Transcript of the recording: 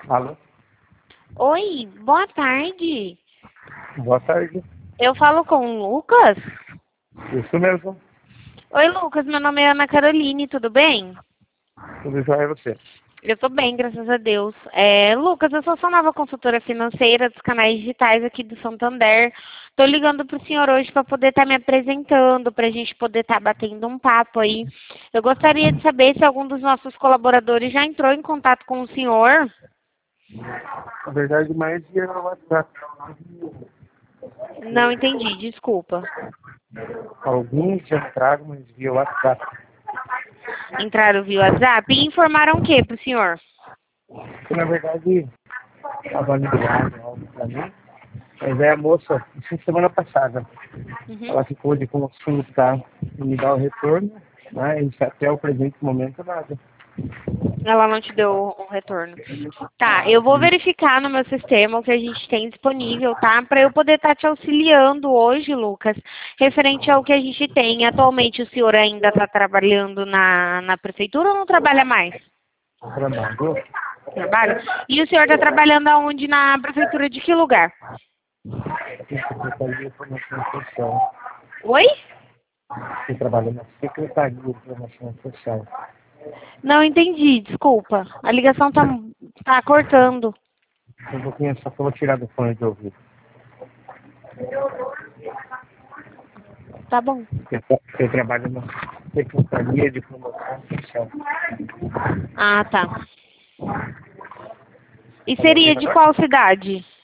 Alô? Oi, boa tarde. Boa tarde. Eu falo com o Lucas? Isso mesmo. Oi, Lucas, meu nome é Ana Caroline, tudo bem? Tudo jóia é você? Eu tô bem, graças a Deus. Lucas, eu sou sua nova consultora financeira dos canais digitais aqui do Santander. Tô ligando pro senhor hoje para poder estar me apresentando, para a gente poder estar batendo um papo aí. Eu gostaria de saber se algum dos nossos colaboradores já entrou em contato com o senhor. Na verdade, mais via WhatsApp. Não entendi, desculpa. Alguns já entraram, mas via WhatsApp. Entraram via WhatsApp e informaram o que pro senhor? Que, na verdade, estava ligado algo para mim. Mas é a moça, isso semana passada. Uhum. Ela ficou de consultar e me dar o retorno, mas até o presente momento nada. Ela não te deu um retorno. Tá, eu vou verificar no meu sistema o que a gente tem disponível, tá? Para eu poder estar te auxiliando hoje, Lucas, referente ao que a gente tem. Atualmente, o senhor ainda está trabalhando na prefeitura ou não trabalha mais? Trabalhou? Trabalha? E o senhor está trabalhando aonde na prefeitura de que lugar? Secretaria de Informação Social. Oi? Eu trabalho na Secretaria de Informação Social. Não entendi, desculpa. A ligação tá cortando. Um pouquinho só que eu vou tirar do fone de ouvido. Tá bom. Eu trabalho na Secretaria de Promoção Social. Ah, tá. E Tá me seria ouvindo de agora? qual cidade?